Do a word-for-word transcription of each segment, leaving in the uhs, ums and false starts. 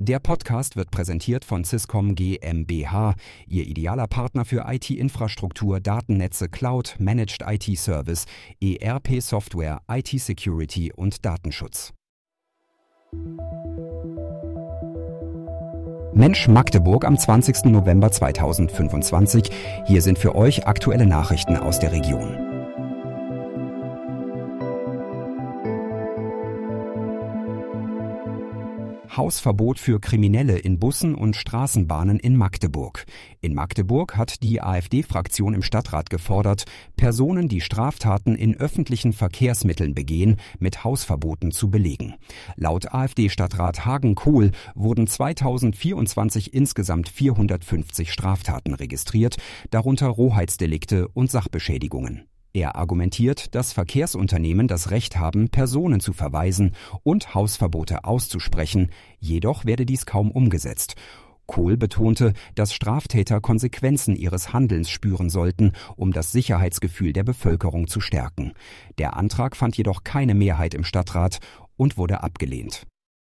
Der Podcast wird präsentiert von Swisscom GmbH, Ihr idealer Partner für I T-Infrastruktur, Datennetze, Cloud, Managed I T-Service, E R P-Software, I T-Security und Datenschutz. Mensch Magdeburg am zwanzigsten November zweitausendfünfundzwanzig. Hier sind für euch aktuelle Nachrichten aus der Region. Hausverbot für Kriminelle in Bussen und Straßenbahnen in Magdeburg. In Magdeburg hat die AfD-Fraktion im Stadtrat gefordert, Personen, die Straftaten in öffentlichen Verkehrsmitteln begehen, mit Hausverboten zu belegen. Laut AfD-Stadtrat Hagen-Kohl wurden zweitausendvierundzwanzig insgesamt vierhundertfünfzig Straftaten registriert, darunter Rohheitsdelikte und Sachbeschädigungen. Er argumentiert, dass Verkehrsunternehmen das Recht haben, Personen zu verweisen und Hausverbote auszusprechen, jedoch werde dies kaum umgesetzt. Kohl betonte, dass Straftäter Konsequenzen ihres Handelns spüren sollten, um das Sicherheitsgefühl der Bevölkerung zu stärken. Der Antrag fand jedoch keine Mehrheit im Stadtrat und wurde abgelehnt.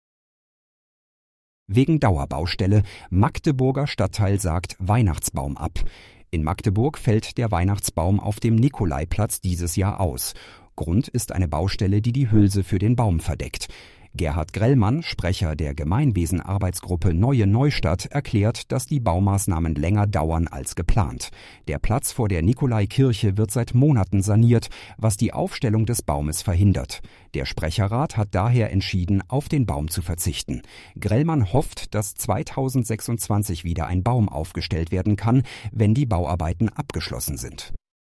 Wegen Dauerbaustelle, Magdeburger Stadtteil sagt Weihnachtsbaum ab. In Magdeburg fällt der Weihnachtsbaum auf dem Nikolaiplatz dieses Jahr aus. Grund ist eine Baustelle, die die Hülse für den Baum verdeckt. Gerhard Grellmann, Sprecher der Gemeinwesenarbeitsgruppe Neue Neustadt, erklärt, dass die Baumaßnahmen länger dauern als geplant. Der Platz vor der Nikolaikirche wird seit Monaten saniert, was die Aufstellung des Baumes verhindert. Der Sprecherrat hat daher entschieden, auf den Baum zu verzichten. Grellmann hofft, dass zweitausendsechsundzwanzig wieder ein Baum aufgestellt werden kann, wenn die Bauarbeiten abgeschlossen sind.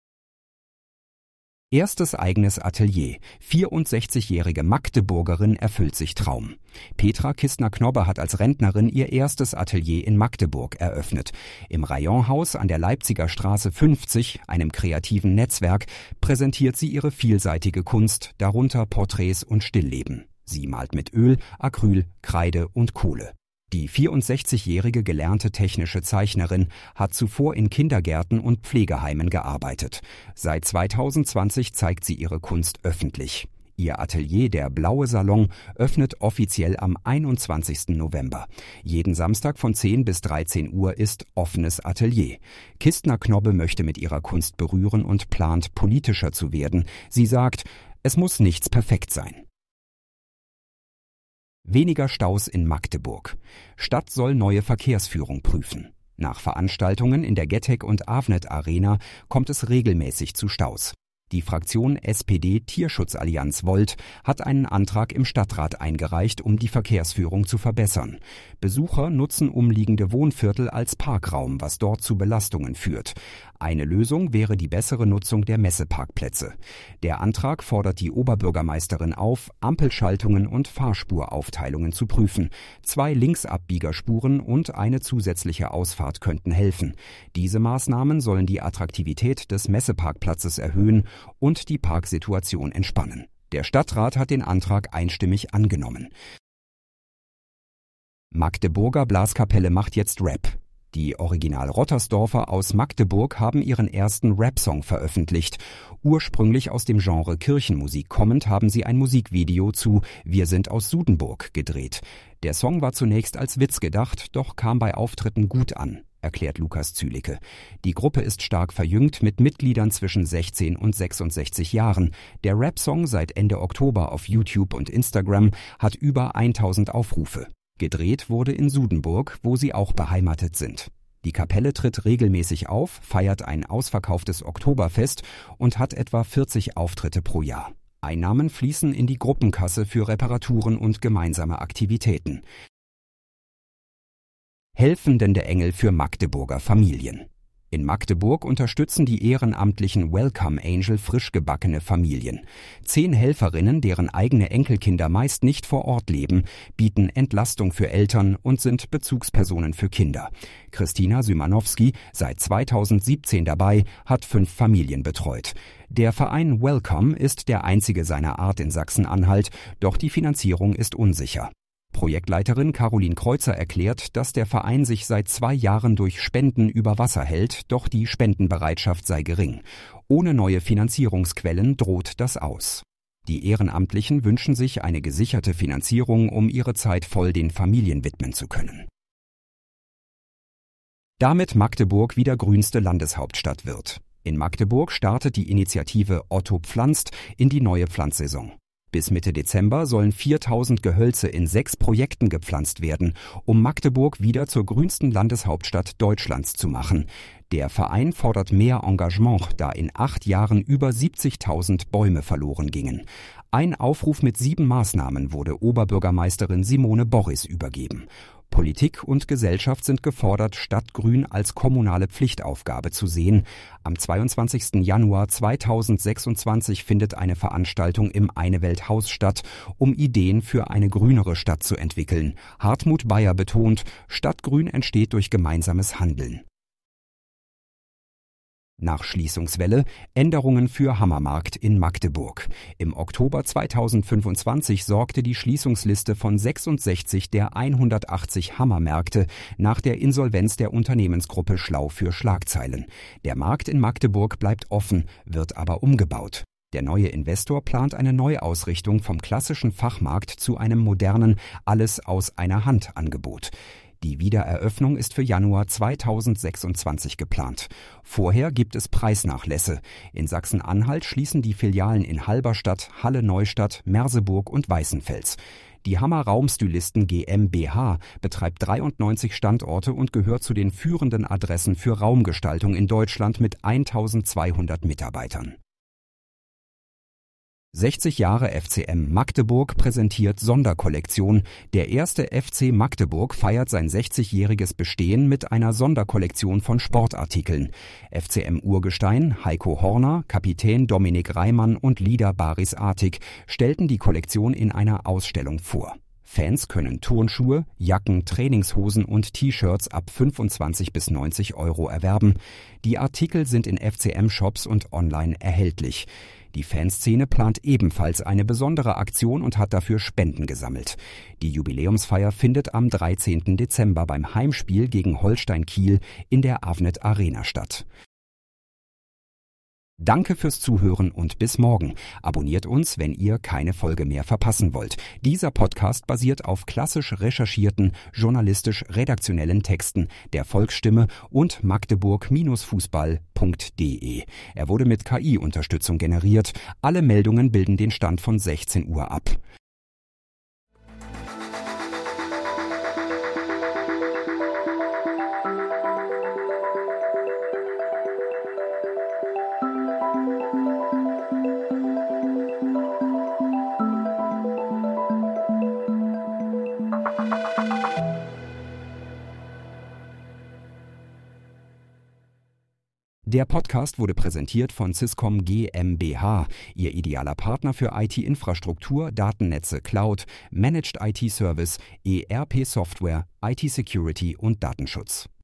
Erstes eigenes Atelier. vierundsechzigjährige Magdeburgerin erfüllt sich Traum. Petra Kistner-Knobbe hat als Rentnerin ihr erstes Atelier in Magdeburg eröffnet. Im Rayonhaus an der Leipziger Straße fünfzig, einem kreativen Netzwerk, präsentiert sie ihre vielseitige Kunst, darunter Porträts und Stillleben. Sie malt mit Öl, Acryl, Kreide und Kohle. Die vierundsechzigjährige gelernte technische Zeichnerin hat zuvor in Kindergärten und Pflegeheimen gearbeitet. Seit zweitausendzwanzig zeigt sie ihre Kunst öffentlich. Ihr Atelier, der Blaue Salon, öffnet offiziell am einundzwanzigsten November. Jeden Samstag von zehn bis dreizehn Uhr ist offenes Atelier. Kistner-Knobbe möchte mit ihrer Kunst berühren und plant, politischer zu werden. Sie sagt, es muss nichts perfekt sein. Weniger Staus in Magdeburg. Stadt soll neue Verkehrsführung prüfen. Nach Veranstaltungen in der Getek- und Avnet Arena kommt es regelmäßig zu Staus. Die Fraktion S P D Tierschutzallianz Volt hat einen Antrag im Stadtrat eingereicht, um die Verkehrsführung zu verbessern. Besucher nutzen umliegende Wohnviertel als Parkraum, was dort zu Belastungen führt. Eine Lösung wäre die bessere Nutzung der Messeparkplätze. Der Antrag fordert die Oberbürgermeisterin auf, Ampelschaltungen und Fahrspuraufteilungen zu prüfen. Zwei Linksabbiegerspuren und eine zusätzliche Ausfahrt könnten helfen. Diese Maßnahmen sollen die Attraktivität des Messeparkplatzes erhöhen und die Parksituation entspannen. Der Stadtrat hat den Antrag einstimmig angenommen. Magdeburger Blaskapelle macht jetzt Rap. Die Original-Rottersdorfer aus Magdeburg haben ihren ersten Rap-Song veröffentlicht. Ursprünglich aus dem Genre Kirchenmusik kommend haben sie ein Musikvideo zu Wir sind aus Sudenburg gedreht. Der Song war zunächst als Witz gedacht, doch kam bei Auftritten gut an, erklärt Lukas Zülicke. Die Gruppe ist stark verjüngt mit Mitgliedern zwischen sechzehn und sechsundsechzig Jahren. Der Rap-Song seit Ende Oktober auf YouTube und Instagram hat über tausend Aufrufe. Gedreht wurde in Sudenburg, wo sie auch beheimatet sind. Die Kapelle tritt regelmäßig auf, feiert ein ausverkauftes Oktoberfest und hat etwa vierzig Auftritte pro Jahr. Einnahmen fließen in die Gruppenkasse für Reparaturen und gemeinsame Aktivitäten. Helfende Engel für Magdeburger Familien. In Magdeburg unterstützen die ehrenamtlichen Welcome Angel frisch gebackene Familien. Zehn Helferinnen, deren eigene Enkelkinder meist nicht vor Ort leben, bieten Entlastung für Eltern und sind Bezugspersonen für Kinder. Christina Symanowski, seit zweitausendsiebzehn dabei, hat fünf Familien betreut. Der Verein Welcome ist der einzige seiner Art in Sachsen-Anhalt, doch die Finanzierung ist unsicher. Projektleiterin Caroline Kreuzer erklärt, dass der Verein sich seit zwei Jahren durch Spenden über Wasser hält, doch die Spendenbereitschaft sei gering. Ohne neue Finanzierungsquellen droht das aus. Die Ehrenamtlichen wünschen sich eine gesicherte Finanzierung, um ihre Zeit voll den Familien widmen zu können. Damit Magdeburg wieder grünste Landeshauptstadt wird. In Magdeburg startet die Initiative Otto pflanzt in die neue Pflanzsaison. Bis Mitte Dezember sollen viertausend Gehölze in sechs Projekten gepflanzt werden, um Magdeburg wieder zur grünsten Landeshauptstadt Deutschlands zu machen. Der Verein fordert mehr Engagement, da in acht Jahren über siebzigtausend Bäume verloren gingen. Ein Aufruf mit sieben Maßnahmen wurde Oberbürgermeisterin Simone Borris übergeben. Politik und Gesellschaft sind gefordert, Stadtgrün als kommunale Pflichtaufgabe zu sehen. Am zweiundzwanzigsten Januar zweitausendsechsundzwanzig findet eine Veranstaltung im Eine-Welt-Haus statt, um Ideen für eine grünere Stadt zu entwickeln. Hartmut Bayer betont, Stadtgrün entsteht durch gemeinsames Handeln. Nach Schließungswelle Änderungen für Hammermarkt in Magdeburg. Im Oktober zweitausendfünfundzwanzig sorgte die Schließungsliste von sechsundsechzig der hundertachtzig Hammermärkte nach der Insolvenz der Unternehmensgruppe Schlau für Schlagzeilen. Der Markt in Magdeburg bleibt offen, wird aber umgebaut. Der neue Investor plant eine Neuausrichtung vom klassischen Fachmarkt zu einem modernen Alles-aus-einer-Hand-Angebot. Die Wiedereröffnung ist für Januar zweitausendsechsundzwanzig geplant. Vorher gibt es Preisnachlässe. In Sachsen-Anhalt schließen die Filialen in Halberstadt, Halle-Neustadt, Merseburg und Weißenfels. Die Hammer Raumstylisten GmbH betreibt dreiundneunzig Standorte und gehört zu den führenden Adressen für Raumgestaltung in Deutschland mit eintausendzweihundert Mitarbeitern. sechzig Jahre F C M Magdeburg präsentiert Sonderkollektion. Der erste F C Magdeburg feiert sein sechzigjähriges Bestehen mit einer Sonderkollektion von Sportartikeln. F C M-Urgestein Heiko Horner, Kapitän Dominik Reimann und Leader Baris Artig stellten die Kollektion in einer Ausstellung vor. Fans können Turnschuhe, Jacken, Trainingshosen und T-Shirts ab fünfundzwanzig bis neunzig Euro erwerben. Die Artikel sind in F C M-Shops und online erhältlich. Die Fanszene plant ebenfalls eine besondere Aktion und hat dafür Spenden gesammelt. Die Jubiläumsfeier findet am dreizehnten Dezember beim Heimspiel gegen Holstein Kiel in der Avnet Arena statt. Danke fürs Zuhören und bis morgen. Abonniert uns, wenn ihr keine Folge mehr verpassen wollt. Dieser Podcast basiert auf klassisch recherchierten, journalistisch-redaktionellen Texten der Volksstimme und magdeburg Fußball punkt de. Er wurde mit K I-Unterstützung generiert. Alle Meldungen bilden den Stand von sechzehn Uhr ab. Der Podcast wurde präsentiert von Syscom GmbH, Ihr idealer Partner für I T-Infrastruktur, Datennetze, Cloud, Managed I T-Service, E R P-Software, I T-Security und Datenschutz.